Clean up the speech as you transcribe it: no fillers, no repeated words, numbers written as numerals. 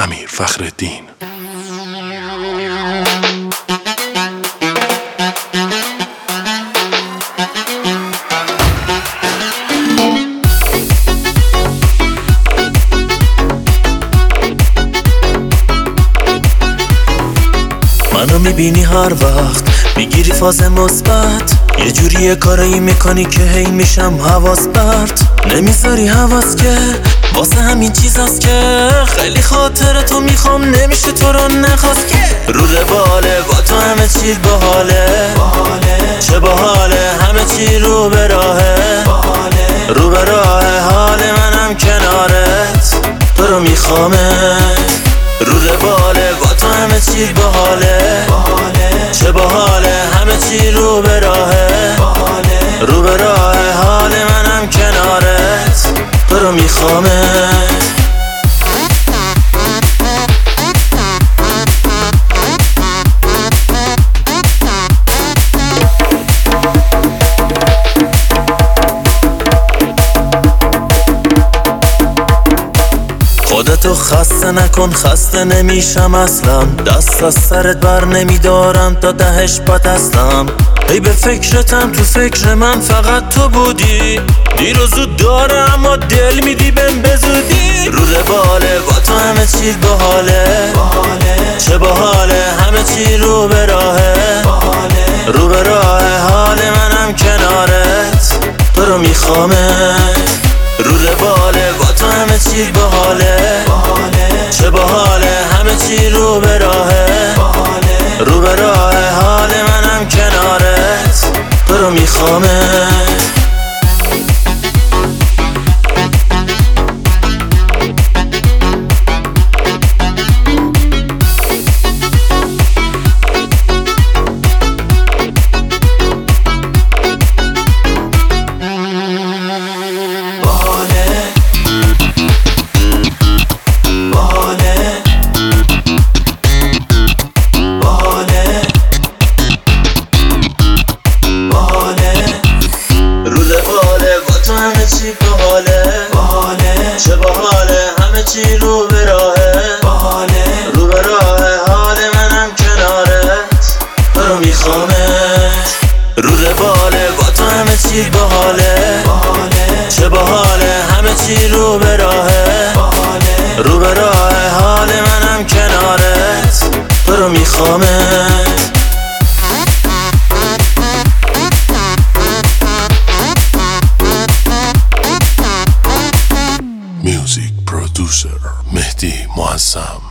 امیر فخرالدین. منو میبینی هر وقت میگیری فاز مثبت، یه جوری کارایی میکنی که هی میشم حواس پرت. نمیذاری حواس که واسه همین چیزاست که خیلی خاطرتو میخوام نمیشه تو رو نخواست که رو باله با تو همه چی باحاله، چه باحاله همه چی رو به راهه، رو به راه حال منم کنارت تو رو میخوامت. رو باله با تو همه چی باحاله، چه باحاله همه چی رو به راهه، رو به راه حال منم کنارت تو رو میخوامت. خودتو خسته نکن، خسته نمیشم اصلا، دست از سرت بر نمیدارم تا دهش بتستم. ای به فکرتم تو فکر من فقط تو بودی، دیر و زود داره اما دل میدی بهم بزودی. رو باله با تو همه چی باحاله، چه باحاله همه چی رو به راهه، رو به راه حال منم کنارت تو رو میخوامت. رو باله با تو همه چی باحاله، چه باحاله همه چی رو به راهه، رو به راه حال منم کنارت تو رو میخوامت. چی باحاله، چه باحاله همه چی رو به راهه، رو به راه حال منم کنارت تو رو میخوامت. رو باله با تو همه چی باحاله، چه باحاله همه چی رو به راهه، رو به راه حال منم کنارت تو رو میخوامت. Music producer مهدی معظم.